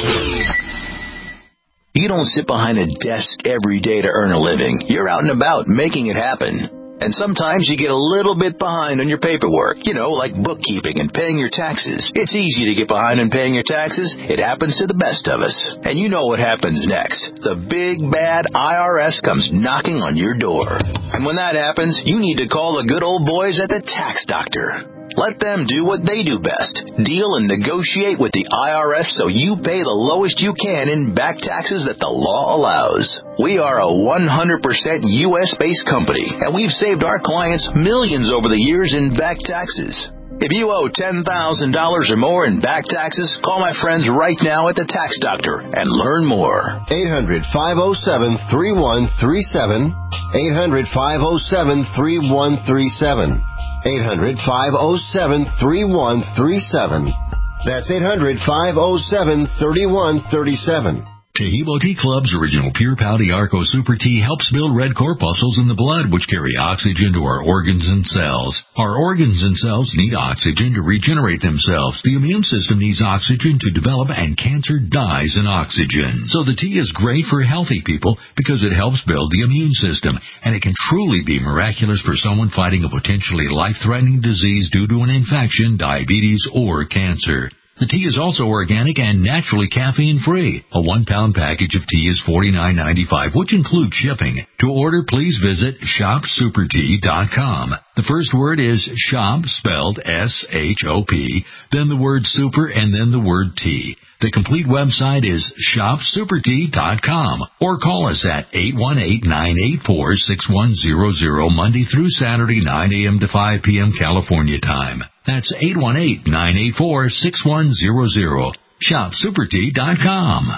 You don't sit behind a desk every day to earn a living. You're out and about making it happen. And sometimes you get a little bit behind on your paperwork, you know, like bookkeeping and paying your taxes. It's easy to get behind on paying your taxes. It happens to the best of us. And you know what happens next. The big, bad I R S comes knocking on your door. And when that happens, you need to call the good old boys at the Tax Doctor. Let them do what they do best. Deal and negotiate with the I R S so you pay the lowest you can in back taxes that the law allows. We are a one hundred percent U S-based company, and we've saved our clients millions over the years in back taxes. If you owe ten thousand dollars or more in back taxes, call my friends right now at the Tax Doctor and learn more. eight hundred, five oh seven, three one three seven. eight hundred, five oh seven, three one three seven. eight hundred, five oh seven, three one three seven. That's eight hundred, five oh seven, three one three seven. Taheebo Tea Club's original Pure Pouty Arco Super Tea helps build red corpuscles in the blood, which carry oxygen to our organs and cells. Our organs and cells need oxygen to regenerate themselves. The immune system needs oxygen to develop, and cancer dies in oxygen. So the tea is great for healthy people because it helps build the immune system, and it can truly be miraculous for someone fighting a potentially life-threatening disease due to an infection, diabetes, or cancer. The tea is also organic and naturally caffeine-free. A one-pound package of tea is forty-nine ninety-five, which includes shipping. To order, please visit shop super tea dot com. The first word is shop, spelled S H O P, then the word super, and then the word tea. The complete website is shop super tea dot com, or call us at eight one eight, nine eight four, six one zero zero Monday through Saturday, nine a.m. to five p.m. California time. That's eight one eight, nine eight four, six one zero zero. shop super tea dot com.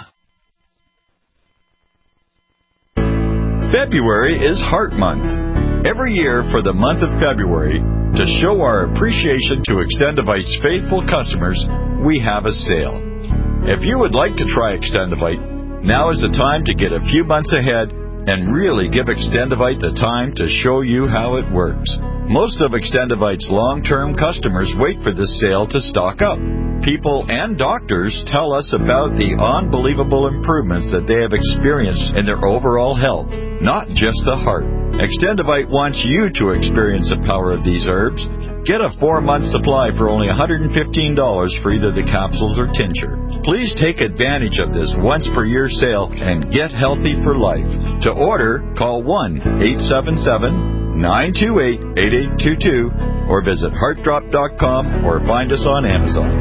February is Heart Month. Every year for the month of February, to show our appreciation to Extendivite's faithful customers, we have a sale. If you would like to try Extendivite, now is the time to get a few months ahead and really give Extendivite the time to show you how it works. Most of Extendivite's long-term customers wait for this sale to stock up. People and doctors tell us about the unbelievable improvements that they have experienced in their overall health, not just the heart. Extendivite wants you to experience the power of these herbs. Get a four-month supply for only one hundred fifteen dollars for either the capsules or tincture. Please take advantage of this once-per-year sale and get healthy for life. To order, call one eight seven seven, nine two eight, eight eight two two or visit heart drop dot com or find us on Amazon.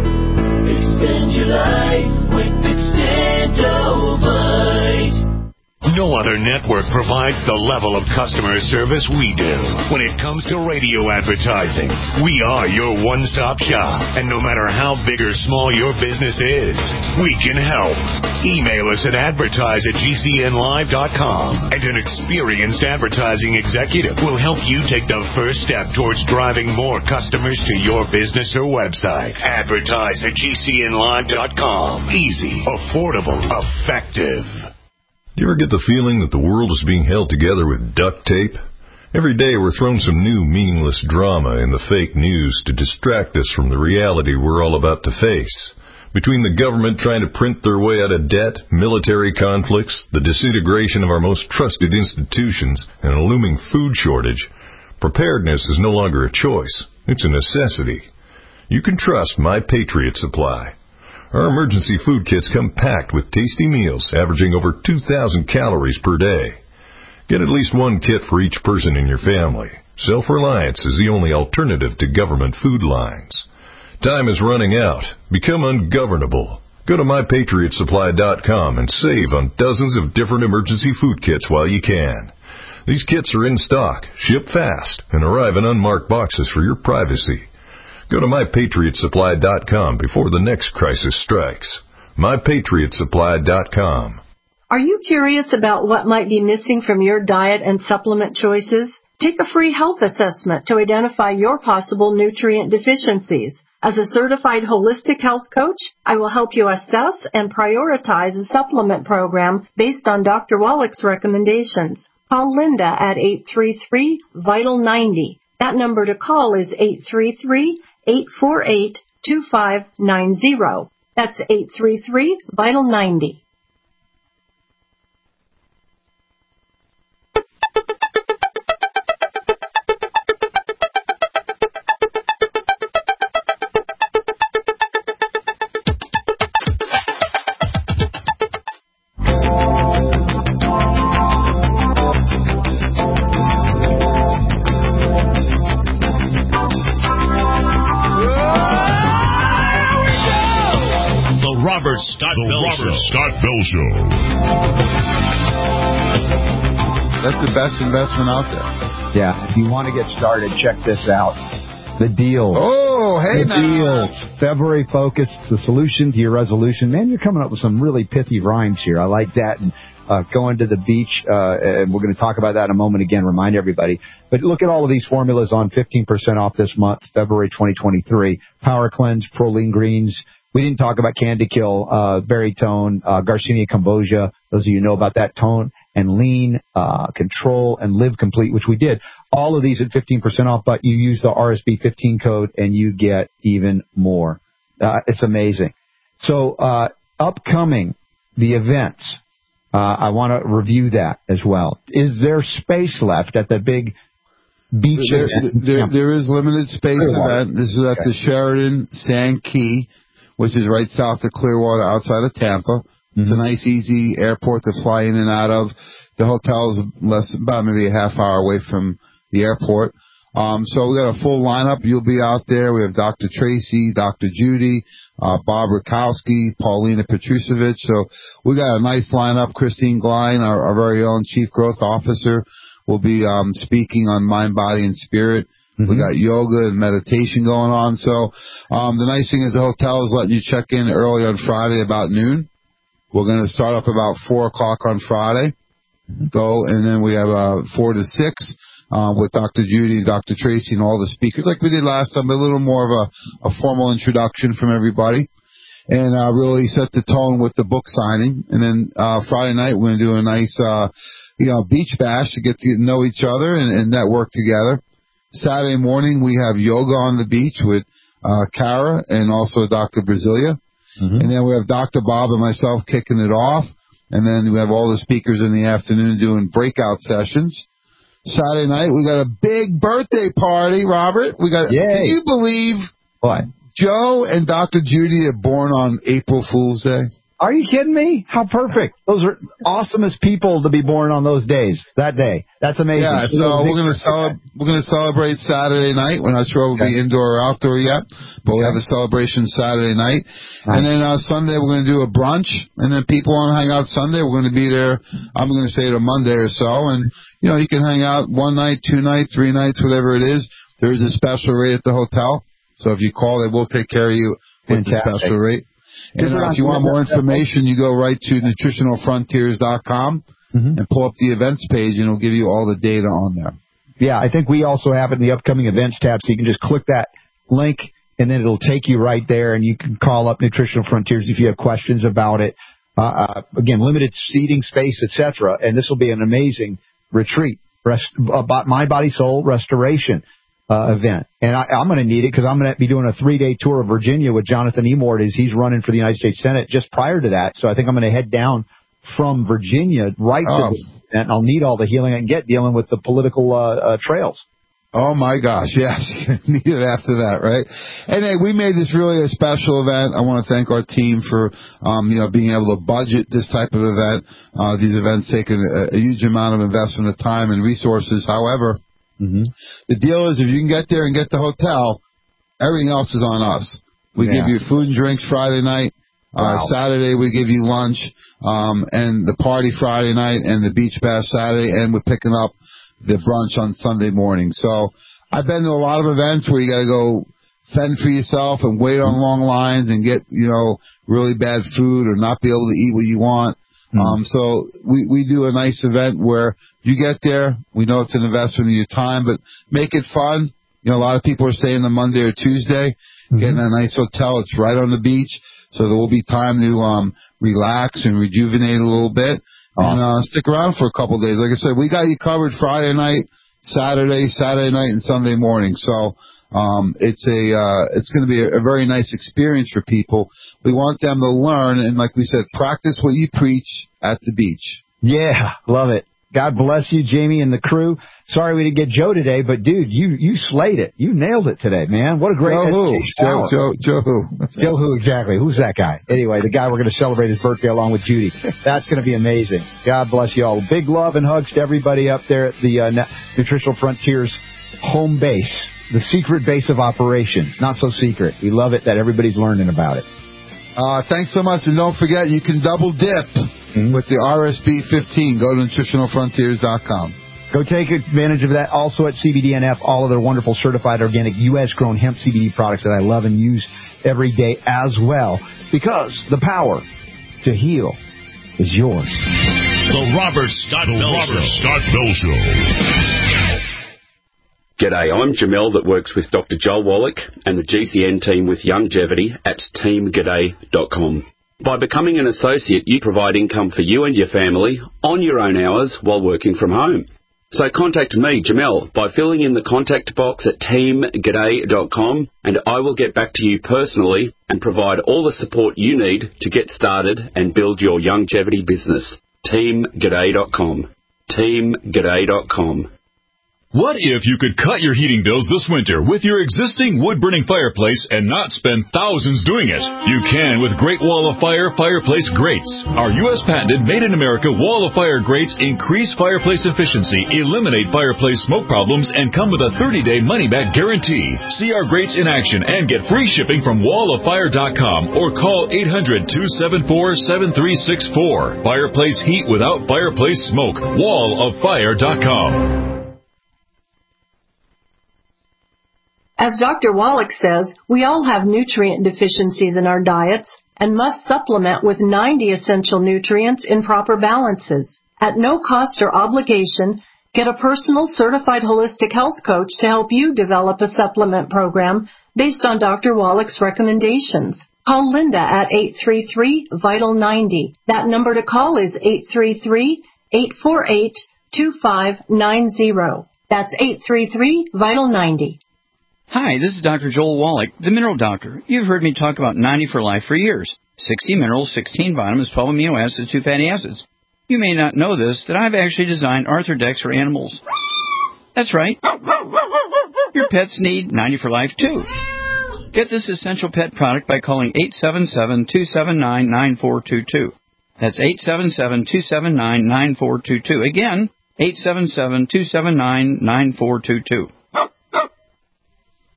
Extend your life with Extendovite. No other network provides the level of customer service we do. When it comes to radio advertising, we are your one-stop shop. And no matter how big or small your business is, we can help. Email us at advertise at G C N live dot com, and an experienced advertising executive will help you take the first step towards driving more customers to your business or website. Advertise at G C N live dot com. Easy, affordable, effective. Do you ever get the feeling that the world is being held together with duct tape? Every day we're thrown some new meaningless drama in the fake news to distract us from the reality we're all about to face. Between the government trying to print their way out of debt, military conflicts, the disintegration of our most trusted institutions, and a looming food shortage, preparedness is no longer a choice. It's a necessity. You can trust My Patriot Supply. Our emergency food kits come packed with tasty meals, averaging over two thousand calories per day. Get at least one kit for each person in your family. Self-reliance is the only alternative to government food lines. Time is running out. Become ungovernable. Go to my patriot supply dot com and save on dozens of different emergency food kits while you can. These kits are in stock, ship fast, and arrive in unmarked boxes for your privacy. Go to my patriot supply dot com before the next crisis strikes. my patriot supply dot com. Are you curious about what might be missing from your diet and supplement choices? Take a free health assessment to identify your possible nutrient deficiencies. As a certified holistic health coach, I will help you assess and prioritize a supplement program based on Doctor Wallach's recommendations. Call Linda at eight three three, vital ninety. That number to call is eight three three, eight four eight, two five nine zero. That's eight three three, vital ninety. Robert Scott the Bell Robert Show. Scott Bell Show. That's the best investment out there. Yeah, if you want to get started, check this out. The deals. Oh, hey the now. deals. February focused, the solution to your resolution. Man, you're coming up with some really pithy rhymes here. I like that. And uh, going to the beach, uh, and we're going to talk about that in a moment again, remind everybody. But look at all of these formulas on fifteen percent off this month, February twenty twenty-three. Power Cleanse, Proline Greens. We didn't talk about Candy Kill, uh, Berry Tone, uh, Garcinia Cambogia. Those of you know about that. Tone and Lean, uh, Control, and Live Complete, which we did. All of these at fifteen percent off, but you use the R S B fifteen code and you get even more. Uh, it's amazing. So, uh, upcoming, the events. Uh, I want to review that as well. Is there space left at the big beach there, event? There, Yeah. there is limited space event. This is at Okay. the Sheraton Sand Key, which is right south of Clearwater outside of Tampa. Mm-hmm. It's a nice, easy airport to fly in and out of. The hotel is less, about maybe a half hour away from the airport. Um, so we got a full lineup. You'll be out there. We have Doctor Tracy, Doctor Judy, uh, Bob Rakowski, Paulina Petrusevich. So we got a nice lineup. Christine Glein, our, our very own Chief Growth Officer, will be um, speaking on mind, body, and spirit. Mm-hmm. We got yoga and meditation going on. So um, the nice thing is the hotel is letting you check in early on Friday about noon. We're going to start up about four o'clock on Friday. Mm-hmm. Go, and then we have uh, four to six. Uh, with Doctor Judy and Doctor Tracy and all the speakers, like we did last time, but a little more of a, a formal introduction from everybody, and uh, really set the tone with the book signing. And then uh, Friday night we're going to do a nice, uh, you know, beach bash to get to know each other and, and network together. Saturday morning we have yoga on the beach with uh, Kara and also Doctor Brasilia, mm-hmm. and then we have Doctor Bob and myself kicking it off, and then we have all the speakers in the afternoon doing breakout sessions. Saturday night, we got a big birthday party, Robert. We got. Yay. Can you believe what? Joe and Doctor Judy are born on April Fool's Day? Are you kidding me? How perfect. Those are awesomest people to be born on those days, that day. That's amazing. Yeah, so we're going to celebrate, we're going to celebrate Saturday night. We're not sure we'll okay. be indoor or outdoor yet, but we have a celebration Saturday night. Nice. And then uh, Sunday we're going to do a brunch, and then people want to hang out Sunday. We're going to be there, I'm going to say to Monday or so, and, you know, you can hang out one night, two nights, three nights, whatever it is. There is a special rate at the hotel, so if you call, they will take care of you with Fantastic. the special rate. And uh, if you want more information, you go right to nutritional frontiers dot com mm-hmm. and pull up the events page, and it'll give you all the data on there. Yeah, I think we also have it in the upcoming events tab, so you can just click that link, and then it'll take you right there, and you can call up Nutritional Frontiers if you have questions about it. Uh, uh, again, limited seating space, et cetera, and this will be an amazing retreat, rest, about Mind, Body, Soul Restoration. Uh, event. And I, I'm going to need it because I'm going to be doing a three-day tour of Virginia with Jonathan Emord as he's running for the United States Senate just prior to that. So I think I'm going to head down from Virginia right oh. to the event. I'll need all the healing I can get dealing with the political uh, uh, trails. Oh, my gosh, yes. Need it after that, right? And hey, we made this really a special event. I want to thank our team for, um, you know, being able to budget this type of event. Uh, these events take a, a huge amount of investment of time and resources. However, Mm-hmm. the deal is if you can get there and get the hotel, everything else is on us. We yeah. give you food and drinks Friday night. Uh, wow. Saturday we give you lunch, um, and the party Friday night and the beach bash Saturday, and we're picking up the brunch on Sunday morning. So I've been to a lot of events where you got to go fend for yourself and wait on long lines and get, you know, really bad food or not be able to eat what you want. Mm-hmm. Um, so we, we do a nice event where you get there. We know it's an investment in your time, but make it fun. You know, a lot of people are staying on Monday or Tuesday, mm-hmm. getting a nice hotel. It's right on the beach, so there will be time to um relax and rejuvenate a little bit. Awesome. And uh, stick around for a couple of days. Like I said, we got you covered Friday night, Saturday, Saturday night, and Sunday morning. So um it's a uh it's going to be a, a very nice experience for people. We want them to learn and, like we said, practice what you preach at the beach. Yeah, love it. God bless you, Jamie, and the crew. Sorry we didn't get Joe today, but, dude, you you slayed it. You nailed it today, man. What a great Joe who? Joe, Joe, Joe who? Joe who, exactly. Who's that guy? Anyway, the guy we're going to celebrate his birthday along with Judy. That's going to be amazing. God bless you all. Big love and hugs to everybody up there at the uh, Nutritional Frontiers home base, the secret base of operations. Not so secret. We love it that everybody's learning about it. Uh, thanks so much, and don't forget, you can double dip mm-hmm. with the R S B fifteen. Go to nutritional frontiers dot com. Go take advantage of that. Also at C B D N F, all of their wonderful certified organic U S-grown hemp C B D products that I love and use every day as well, because the power to heal is yours. The Robert Scott the Bell Robert Show. Scott Bell Show. G'day, I'm Jamel that works with Doctor Joel Wallach and the G C N team with Youngevity at team g'day dot com. By becoming an associate, you provide income for you and your family on your own hours while working from home. So contact me, Jamel, by filling in the contact box at team g'day dot com, and I will get back to you personally and provide all the support you need to get started and build your Youngevity business. team g'day dot com. team g'day dot com. What if you could cut your heating bills this winter with your existing wood-burning fireplace and not spend thousands doing it? You can with Great Wall of Fire Fireplace Grates. Our U S patented made-in-America Wall of Fire grates increase fireplace efficiency, eliminate fireplace smoke problems, and come with a thirty-day money-back guarantee. See our grates in action and get free shipping from wall of fire dot com or call eight hundred, two seven four, seven three six four. Fireplace heat without fireplace smoke. wall of fire dot com. As Doctor Wallach says, we all have nutrient deficiencies in our diets and must supplement with ninety essential nutrients in proper balances. At no cost or obligation, get a personal certified holistic health coach to help you develop a supplement program based on Doctor Wallach's recommendations. Call Linda at eight three three, vital ninety. That number to call is eight three three, eight four eight, two five nine zero. That's eight three three, vital ninety. Hi, this is Doctor Joel Wallach, the Mineral Doctor. You've heard me talk about ninety for Life for years. sixty minerals, sixteen vitamins, twelve amino acids, two fatty acids. You may not know this, that I've actually designed Arthrodex for animals. That's right. Your pets need ninety for Life, too. Get this essential pet product by calling eight seven seven, two seven nine, nine four two two. That's eight seven seven, two seven nine, nine four two two. Again, eight seven seven, two seven nine, nine four two two.